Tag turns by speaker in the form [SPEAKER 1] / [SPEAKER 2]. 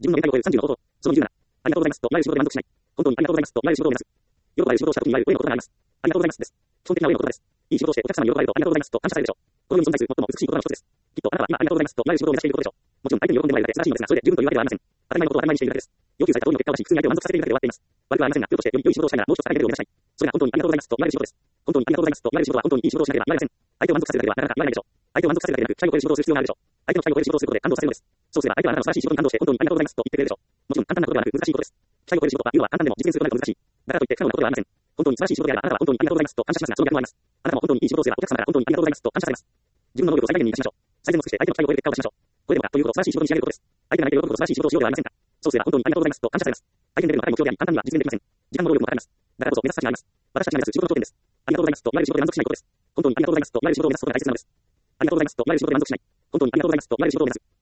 [SPEAKER 1] 自分の限界を超える30のこと、その20なら、ありがとうございますと、いわゆる仕事で満足しない。本当にありがとうございますと、いわゆる仕事を目指す。喜ばれる仕事をした時にいわゆる上の言葉があります。ありがとうございますです。基本的な上の言葉です。いい仕事をしてお客様に喜ばれると、ありがとうございますと感謝されるでしょう。この世に存在する最も美しい言葉の一つです。きっとあなたは今ありがとうございますと、いわゆる仕事を目指していることでしょう。もちろん相手に喜んでもらえるだけ素晴らしいのですが、それで十分というわけではありません。当たり前のことを当たり前にしているだけです。要求された通りの結果を出し、普通に相手を満足させているだけで終わっています。悪くはありませんが、プロとしてより良い仕事をしたいなら、もう一つ高いレベルを目指したい。それが本当にありがとうございますと、いわゆる仕事です。本当にありがとうございますと、いわゆる仕事は本当にいい仕事をしなければ言われません。相手を満足させるだけではなかなか言わないでしょう。相手を満足させるだけでなく、期待を超える仕事をする必要があるでしょう。相手の期待を超える仕事をすることで感動させるのです。そうすれば相手はあなたの素晴らしい仕事に感動して、本当にありがとうございますと言ってくれるでしょう。もちろん簡単なことではなく難しいことです。期待を超える仕事は言うのは簡単でも実現することが難しい。だからといって不可能なことではありません。本当に素晴らしい仕事であれば、あなたは本当にありがとうございますと感謝しますが、その逆もあります。あなたも本当にいい仕事をすれば、お客様から本当にありがとうございますと感謝されます。自分の能力を最大限に生かしましょう。最善を尽くして相手の期待を超える結果を出しましょう。これでもかということを素晴らしい仕事に仕上げることです。相手が泣いて喜ぶほど素晴らしい仕事をしようではありませんか。そうすれば本当にありがとうございますと感謝されます。大変レベルの高い目標であり、簡単には実現できません。時間も労力もかかります。だからこそ目指す価値があります。私たちが目指す仕事の頂点です。ありがとうございますといわゆる仕事で満足しないことです。本当にありがとうございますといわゆる仕事を目指すことが大切なのです。ありがとうございますといわゆる仕事で満足しない。本当にありがとうございますといわゆる仕事を目指す。